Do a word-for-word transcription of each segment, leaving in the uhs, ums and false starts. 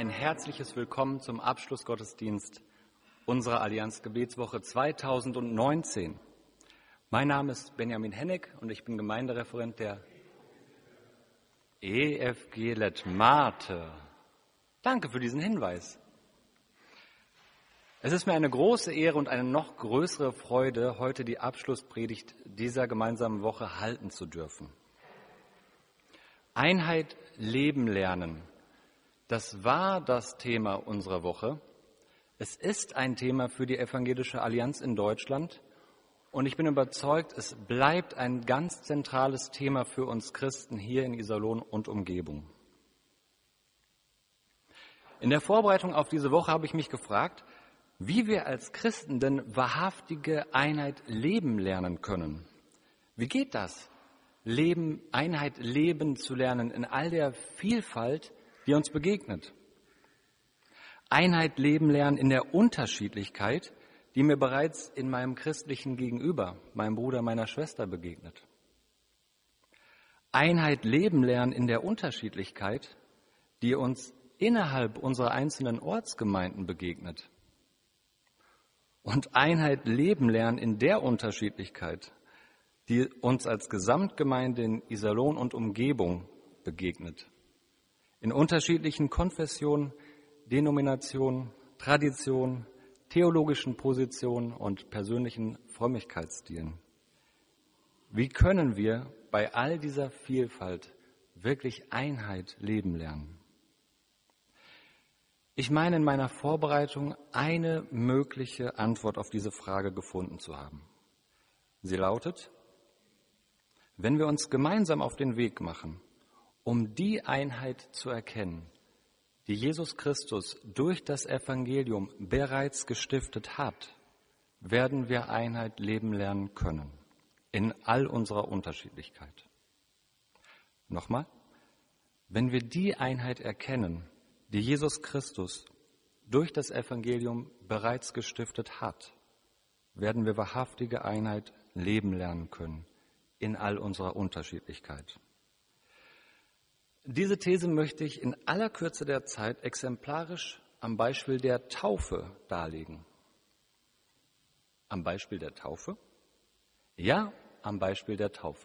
ein herzliches Willkommen zum Abschlussgottesdienst unserer Allianz Gebetswoche zweitausendneunzehn. Mein Name ist Benjamin Hennig und ich bin Gemeindereferent der E F G Lettmate. Danke für diesen Hinweis. Es ist mir eine große Ehre und eine noch größere Freude, heute die Abschlusspredigt dieser gemeinsamen Woche halten zu dürfen. Einheit leben lernen. Das war das Thema unserer Woche. Es ist ein Thema für die Evangelische Allianz in Deutschland und ich bin überzeugt, es bleibt ein ganz zentrales Thema für uns Christen hier in Iserlohn und Umgebung. In der Vorbereitung auf diese Woche habe ich mich gefragt, wie wir als Christen denn wahrhaftige Einheit leben lernen können. Wie geht das? Leben, Einheit leben zu lernen in all der Vielfalt, die uns begegnet. Einheit leben lernen in der Unterschiedlichkeit, die mir bereits in meinem christlichen Gegenüber, meinem Bruder, meiner Schwester begegnet. Einheit leben lernen in der Unterschiedlichkeit, die uns innerhalb unserer einzelnen Ortsgemeinden begegnet. Und Einheit leben lernen in der Unterschiedlichkeit, die uns als Gesamtgemeinde in Iserlohn und Umgebung begegnet. In unterschiedlichen Konfessionen, Denominationen, Traditionen, theologischen Positionen und persönlichen Frömmigkeitsstilen. Wie können wir bei all dieser Vielfalt wirklich Einheit leben lernen? Ich meine in meiner Vorbereitung eine mögliche Antwort auf diese Frage gefunden zu haben. Sie lautet: Wenn wir uns gemeinsam auf den Weg machen, um die Einheit zu erkennen, die Jesus Christus durch das Evangelium bereits gestiftet hat, werden wir Einheit leben lernen können, in all unserer Unterschiedlichkeit. Nochmal, wenn wir die Einheit erkennen, die Jesus Christus durch das Evangelium bereits gestiftet hat, werden wir wahrhaftige Einheit leben lernen können, in all unserer Unterschiedlichkeit. Diese These möchte ich in aller Kürze der Zeit exemplarisch am Beispiel der Taufe darlegen. Am Beispiel der Taufe? Ja, am Beispiel der Taufe.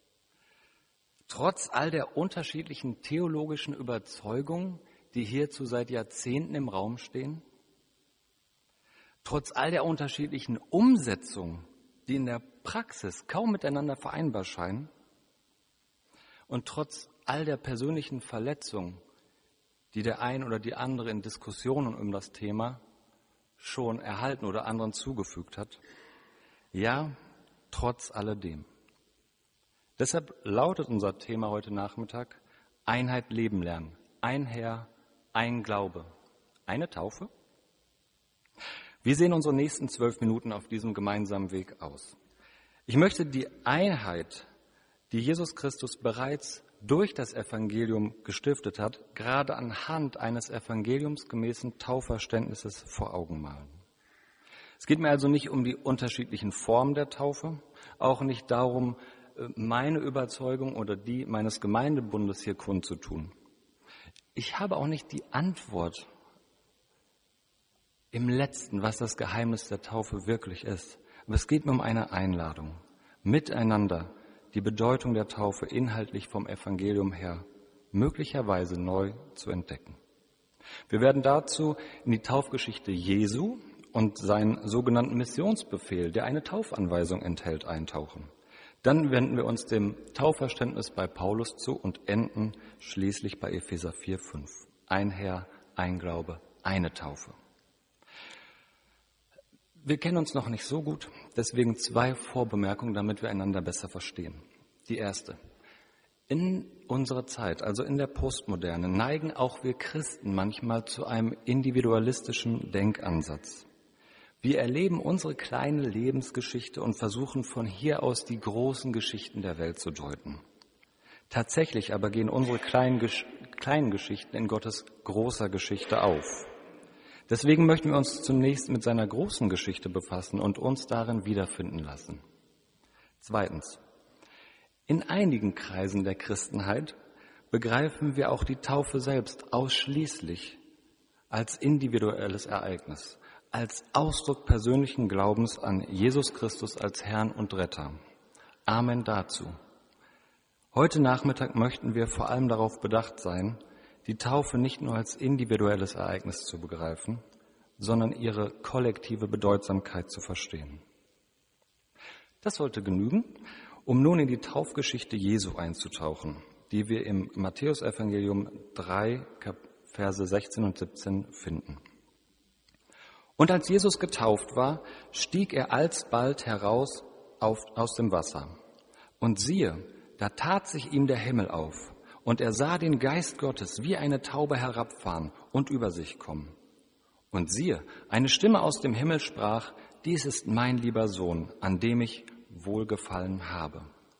Trotz all der unterschiedlichen theologischen Überzeugungen, die hierzu seit Jahrzehnten im Raum stehen, trotz all der unterschiedlichen Umsetzungen, die in der Praxis kaum miteinander vereinbar scheinen, und trotz all der persönlichen Verletzungen, die der ein oder die andere in Diskussionen um das Thema schon erhalten oder anderen zugefügt hat, ja, trotz alledem. Deshalb lautet unser Thema heute Nachmittag: Einheit leben lernen. Ein Herr, ein Glaube, eine Taufe. Wie sehen unsere nächsten zwölf Minuten auf diesem gemeinsamen Weg aus? Ich möchte die Einheit, die Jesus Christus bereits durch das Evangelium gestiftet hat, gerade anhand eines evangeliumsgemäßen Taufverständnisses vor Augen malen. Es geht mir also nicht um die unterschiedlichen Formen der Taufe, auch nicht darum, meine Überzeugung oder die meines Gemeindebundes hier kundzutun. Ich habe auch nicht die Antwort im Letzten, was das Geheimnis der Taufe wirklich ist. Aber es geht mir um eine Einladung, miteinander die Bedeutung der Taufe inhaltlich vom Evangelium her möglicherweise neu zu entdecken. Wir werden dazu in die Taufgeschichte Jesu und seinen sogenannten Missionsbefehl, der eine Taufanweisung enthält, eintauchen. Dann wenden wir uns dem Taufverständnis bei Paulus zu und enden schließlich bei Epheser vier, fünf. Ein Herr, ein Glaube, eine Taufe. Wir kennen uns noch nicht so gut, deswegen zwei Vorbemerkungen, damit wir einander besser verstehen. Die erste: In unserer Zeit, also in der Postmoderne, neigen auch wir Christen manchmal zu einem individualistischen Denkansatz. Wir erleben unsere kleine Lebensgeschichte und versuchen von hier aus die großen Geschichten der Welt zu deuten. Tatsächlich aber gehen unsere kleinen, Gesch- kleinen Geschichten in Gottes großer Geschichte auf. Deswegen möchten wir uns zunächst mit seiner großen Geschichte befassen und uns darin wiederfinden lassen. Zweitens: In einigen Kreisen der Christenheit begreifen wir auch die Taufe selbst ausschließlich als individuelles Ereignis, als Ausdruck persönlichen Glaubens an Jesus Christus als Herrn und Retter. Amen dazu. Heute Nachmittag möchten wir vor allem darauf bedacht sein, die Taufe nicht nur als individuelles Ereignis zu begreifen, sondern ihre kollektive Bedeutsamkeit zu verstehen. Das sollte genügen, um nun in die Taufgeschichte Jesu einzutauchen, die wir im Matthäusevangelium drei, Verse sechzehn und siebzehn finden. Und als Jesus getauft war, stieg er alsbald heraus auf, aus dem Wasser. Und siehe, da tat sich ihm der Himmel auf, und er sah den Geist Gottes wie eine Taube herabfahren und über sich kommen. Und siehe, eine Stimme aus dem Himmel sprach, dies ist mein lieber Sohn, an dem ich wohlgefallen habe.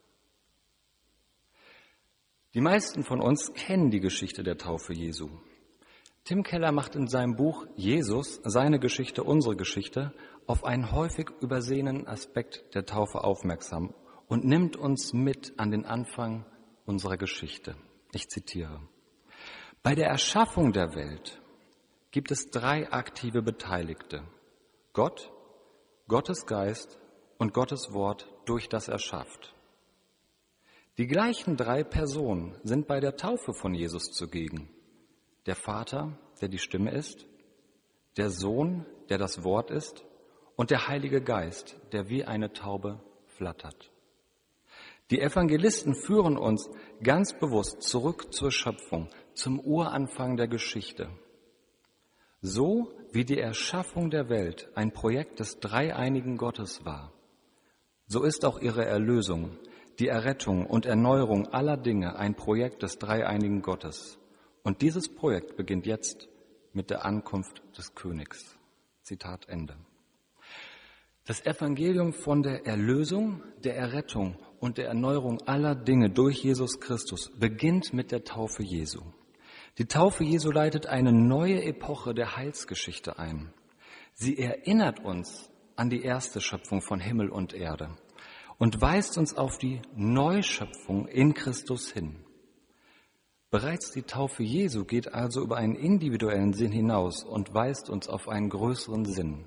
Die meisten von uns kennen die Geschichte der Taufe Jesu. Tim Keller macht in seinem Buch Jesus, seine Geschichte, unsere Geschichte, auf einen häufig übersehenen Aspekt der Taufe aufmerksam und nimmt uns mit an den Anfang unserer Geschichte. Ich zitiere: Bei der Erschaffung der Welt gibt es drei aktive Beteiligte: Gott, Gottes Geist und Gottes Wort, durch das er schafft. Die gleichen drei Personen sind bei der Taufe von Jesus zugegen: Der Vater, der die Stimme ist, der Sohn, der das Wort ist, und der Heilige Geist, der wie eine Taube flattert. Die Evangelisten führen uns ganz bewusst zurück zur Schöpfung, zum Uranfang der Geschichte. So wie die Erschaffung der Welt ein Projekt des dreieinigen Gottes war, so ist auch ihre Erlösung, die Errettung und Erneuerung aller Dinge ein Projekt des dreieinigen Gottes. Und dieses Projekt beginnt jetzt mit der Ankunft des Königs. Zitat Ende. Das Evangelium von der Erlösung, der Errettung und der Erneuerung aller Dinge durch Jesus Christus beginnt mit der Taufe Jesu. Die Taufe Jesu leitet eine neue Epoche der Heilsgeschichte ein. Sie erinnert uns an die erste Schöpfung von Himmel und Erde und weist uns auf die Neuschöpfung in Christus hin. Bereits die Taufe Jesu geht also über einen individuellen Sinn hinaus und weist uns auf einen größeren Sinn.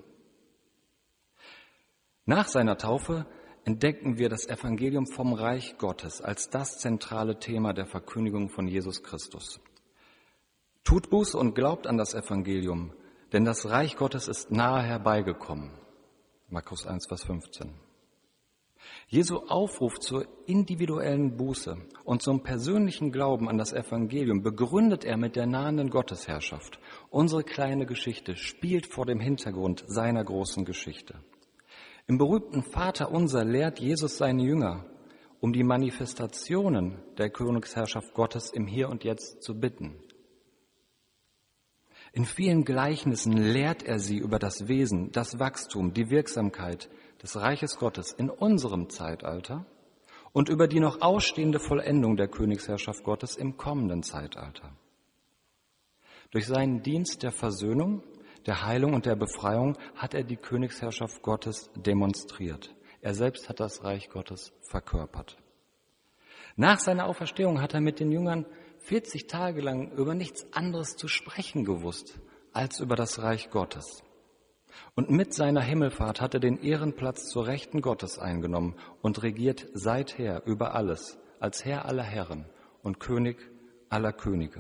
Nach seiner Taufe entdecken wir das Evangelium vom Reich Gottes als das zentrale Thema der Verkündigung von Jesus Christus. Tut Buße und glaubt an das Evangelium, denn das Reich Gottes ist nahe herbeigekommen. Markus eins, Vers fünfzehn. Jesu Aufruf zur individuellen Buße und zum persönlichen Glauben an das Evangelium begründet er mit der nahenden Gottesherrschaft. Unsere kleine Geschichte spielt vor dem Hintergrund seiner großen Geschichte. Im berühmten Vaterunser lehrt Jesus seine Jünger, um die Manifestationen der Königsherrschaft Gottes im Hier und Jetzt zu bitten. In vielen Gleichnissen lehrt er sie über das Wesen, das Wachstum, die Wirksamkeit des Reiches Gottes in unserem Zeitalter und über die noch ausstehende Vollendung der Königsherrschaft Gottes im kommenden Zeitalter. Durch seinen Dienst der Versöhnung, der Heilung und der Befreiung hat er die Königsherrschaft Gottes demonstriert. Er selbst hat das Reich Gottes verkörpert. Nach seiner Auferstehung hat er mit den Jüngern vierzig Tage lang über nichts anderes zu sprechen gewusst als über das Reich Gottes. Und mit seiner Himmelfahrt hat er den Ehrenplatz zur Rechten Gottes eingenommen und regiert seither über alles als Herr aller Herren und König aller Könige.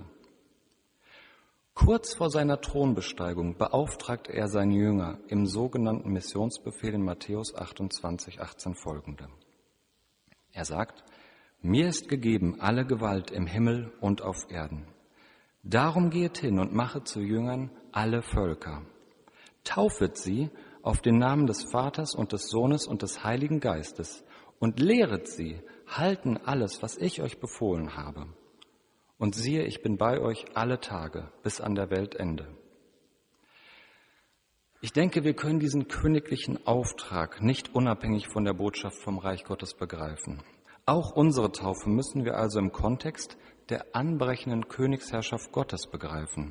Kurz vor seiner Thronbesteigung beauftragt er seine Jünger im sogenannten Missionsbefehl in Matthäus achtundzwanzig, achtzehn folgende. Er sagt: Mir ist gegeben alle Gewalt im Himmel und auf Erden. Darum geht hin und machet zu Jüngern alle Völker. Taufet sie auf den Namen des Vaters und des Sohnes und des Heiligen Geistes und lehret sie, halten alles, was ich euch befohlen habe. Und siehe, ich bin bei euch alle Tage bis an der Weltende. Ich denke, wir können diesen königlichen Auftrag nicht unabhängig von der Botschaft vom Reich Gottes begreifen. Auch unsere Taufe müssen wir also im Kontext der anbrechenden Königsherrschaft Gottes begreifen.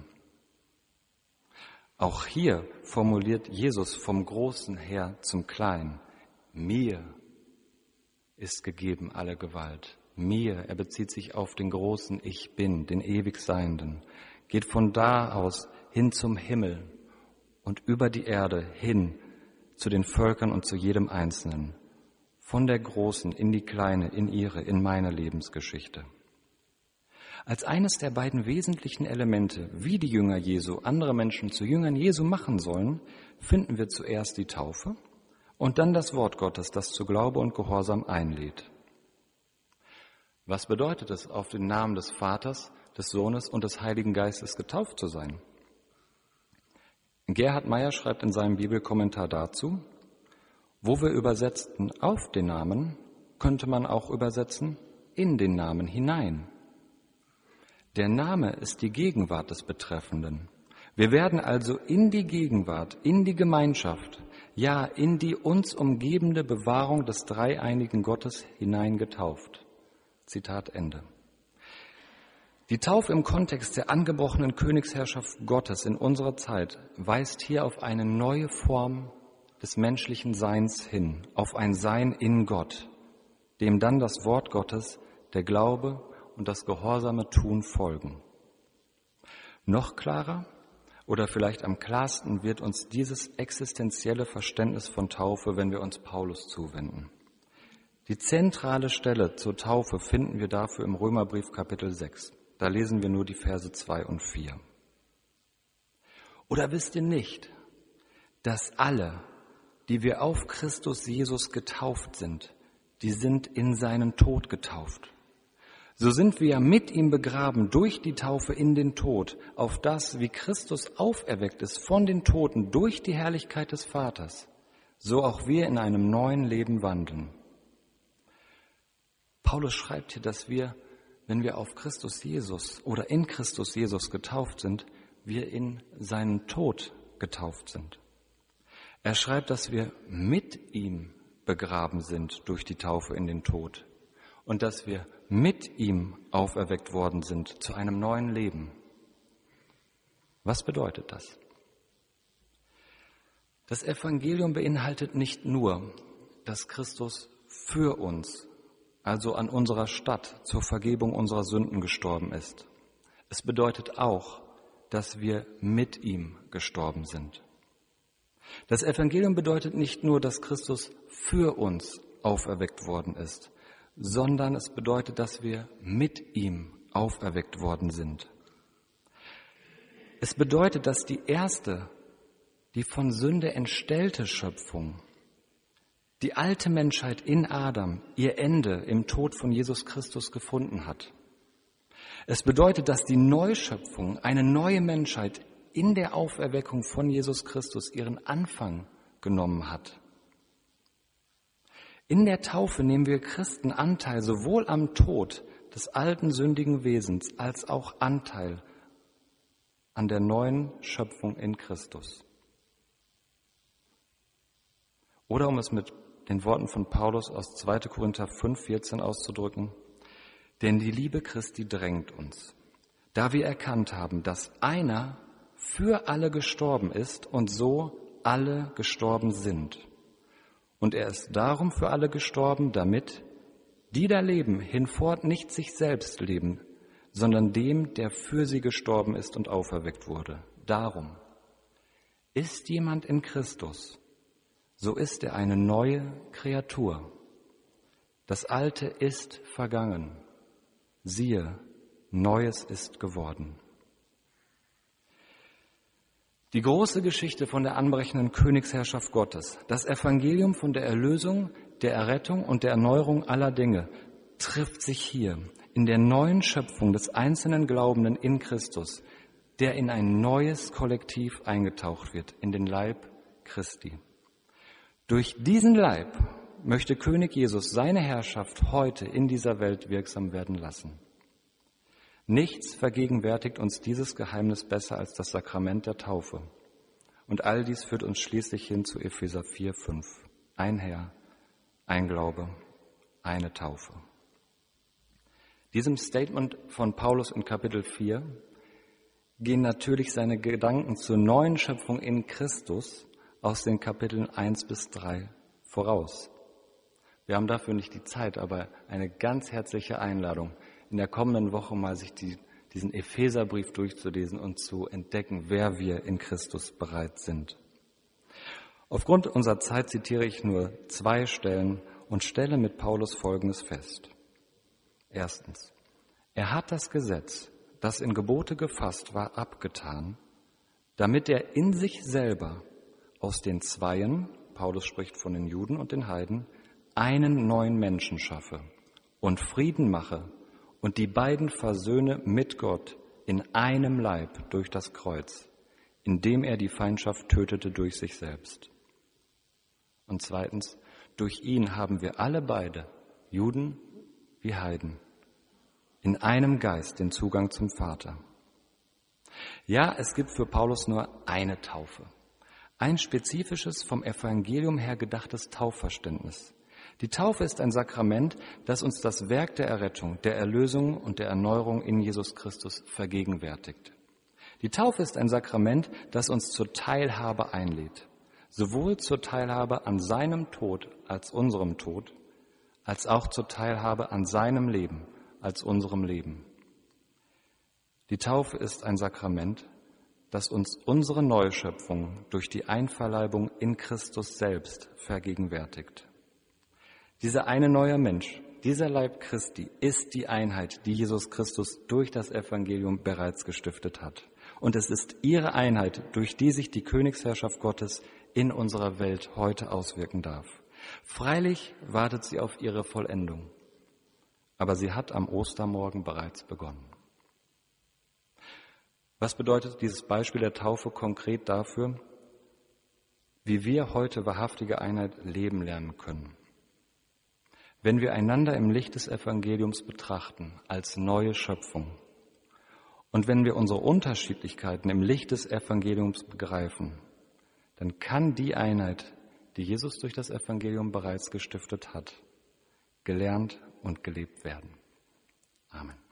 Auch hier formuliert Jesus vom Großen her zum Kleinen: Mir ist gegeben alle Gewalt. Mir, er bezieht sich auf den großen Ich Bin, den ewig Seienden, geht von da aus hin zum Himmel und über die Erde hin zu den Völkern und zu jedem Einzelnen. Von der großen in die kleine, in ihre, in meine Lebensgeschichte. Als eines der beiden wesentlichen Elemente, wie die Jünger Jesu andere Menschen zu Jüngern Jesu machen sollen, finden wir zuerst die Taufe und dann das Wort Gottes, das zu Glaube und Gehorsam einlädt. Was bedeutet es, auf den Namen des Vaters, des Sohnes und des Heiligen Geistes getauft zu sein? Gerhard Meyer schreibt in seinem Bibelkommentar dazu: Wo wir übersetzten auf den Namen, könnte man auch übersetzen in den Namen hinein. Der Name ist die Gegenwart des Betreffenden. Wir werden also in die Gegenwart, in die Gemeinschaft, ja in die uns umgebende Bewahrung des dreieinigen Gottes hineingetauft. Zitat Ende. Die Taufe im Kontext der angebrochenen Königsherrschaft Gottes in unserer Zeit weist hier auf eine neue Form des menschlichen Seins hin, auf ein Sein in Gott, dem dann das Wort Gottes, der Glaube und das gehorsame Tun folgen. Noch klarer oder vielleicht am klarsten wird uns dieses existenzielle Verständnis von Taufe, wenn wir uns Paulus zuwenden. Die zentrale Stelle zur Taufe finden wir dafür im Römerbrief Kapitel sechs. Da lesen wir nur die Verse zwei und vier. Oder wisst ihr nicht, dass alle, die wir auf Christus Jesus getauft sind, die sind in seinen Tod getauft. So sind wir ja mit ihm begraben durch die Taufe in den Tod, auf das, wie Christus auferweckt ist von den Toten durch die Herrlichkeit des Vaters, so auch wir in einem neuen Leben wandeln. Paulus schreibt hier, dass wir, wenn wir auf Christus Jesus oder in Christus Jesus getauft sind, wir in seinen Tod getauft sind. Er schreibt, dass wir mit ihm begraben sind durch die Taufe in den Tod und dass wir mit ihm auferweckt worden sind zu einem neuen Leben. Was bedeutet das? Das Evangelium beinhaltet nicht nur, dass Christus für uns, also an unserer Statt, zur Vergebung unserer Sünden gestorben ist. Es bedeutet auch, dass wir mit ihm gestorben sind. Das Evangelium bedeutet nicht nur, dass Christus für uns auferweckt worden ist, sondern es bedeutet, dass wir mit ihm auferweckt worden sind. Es bedeutet, dass die erste, die von Sünde entstellte Schöpfung, die alte Menschheit in Adam, ihr Ende im Tod von Jesus Christus gefunden hat. Es bedeutet, dass die Neuschöpfung, eine neue Menschheit in der Auferweckung von Jesus Christus ihren Anfang genommen hat. In der Taufe nehmen wir Christen Anteil sowohl am Tod des alten sündigen Wesens als auch Anteil an der neuen Schöpfung in Christus. Oder um es mit den Worten von Paulus aus zweiter Korinther fünf, vierzehn auszudrücken: Denn die Liebe Christi drängt uns, da wir erkannt haben, dass einer für alle gestorben ist und so alle gestorben sind. Und er ist darum für alle gestorben, damit die da leben, hinfort nicht sich selbst leben, sondern dem, der für sie gestorben ist und auferweckt wurde. Darum, ist jemand in Christus, so ist er eine neue Kreatur. Das Alte ist vergangen. Siehe, Neues ist geworden. Die große Geschichte von der anbrechenden Königsherrschaft Gottes, das Evangelium von der Erlösung, der Errettung und der Erneuerung aller Dinge, trifft sich hier in der neuen Schöpfung des einzelnen Glaubenden in Christus, der in ein neues Kollektiv eingetaucht wird, in den Leib Christi. Durch diesen Leib möchte König Jesus seine Herrschaft heute in dieser Welt wirksam werden lassen. Nichts vergegenwärtigt uns dieses Geheimnis besser als das Sakrament der Taufe. Und all dies führt uns schließlich hin zu Epheser vier, fünf. Ein Herr, ein Glaube, eine Taufe. Diesem Statement von Paulus in Kapitel vier gehen natürlich seine Gedanken zur neuen Schöpfung in Christus aus den Kapiteln eins bis drei voraus. Wir haben dafür nicht die Zeit, aber eine ganz herzliche Einladung, in der kommenden Woche mal sich die, diesen Epheserbrief durchzulesen und zu entdecken, wer wir in Christus bereits sind. Aufgrund unserer Zeit zitiere ich nur zwei Stellen und stelle mit Paulus Folgendes fest. Erstens, er hat das Gesetz, das in Gebote gefasst war, abgetan, damit er in sich selber aus den Zweien, Paulus spricht von den Juden und den Heiden, einen neuen Menschen schaffe und Frieden mache und die beiden versöhne mit Gott in einem Leib durch das Kreuz, indem er die Feindschaft tötete durch sich selbst. Und zweitens, durch ihn haben wir alle beide, Juden wie Heiden, in einem Geist den Zugang zum Vater. Ja, es gibt für Paulus nur eine Taufe, ein spezifisches, vom Evangelium her gedachtes Taufverständnis. Die Taufe ist ein Sakrament, das uns das Werk der Errettung, der Erlösung und der Erneuerung in Jesus Christus vergegenwärtigt. Die Taufe ist ein Sakrament, das uns zur Teilhabe einlädt, sowohl zur Teilhabe an seinem Tod als unserem Tod, als auch zur Teilhabe an seinem Leben als unserem Leben. Die Taufe ist ein Sakrament, das uns unsere Neuschöpfung durch die Einverleibung in Christus selbst vergegenwärtigt. Dieser eine neue Mensch, dieser Leib Christi, ist die Einheit, die Jesus Christus durch das Evangelium bereits gestiftet hat. Und es ist ihre Einheit, durch die sich die Königsherrschaft Gottes in unserer Welt heute auswirken darf. Freilich wartet sie auf ihre Vollendung, aber sie hat am Ostermorgen bereits begonnen. Was bedeutet dieses Beispiel der Taufe konkret dafür, wie wir heute wahrhaftige Einheit leben lernen können? Wenn wir einander im Licht des Evangeliums betrachten, als neue Schöpfung, und wenn wir unsere Unterschiedlichkeiten im Licht des Evangeliums begreifen, dann kann die Einheit, die Jesus durch das Evangelium bereits gestiftet hat, gelernt und gelebt werden. Amen.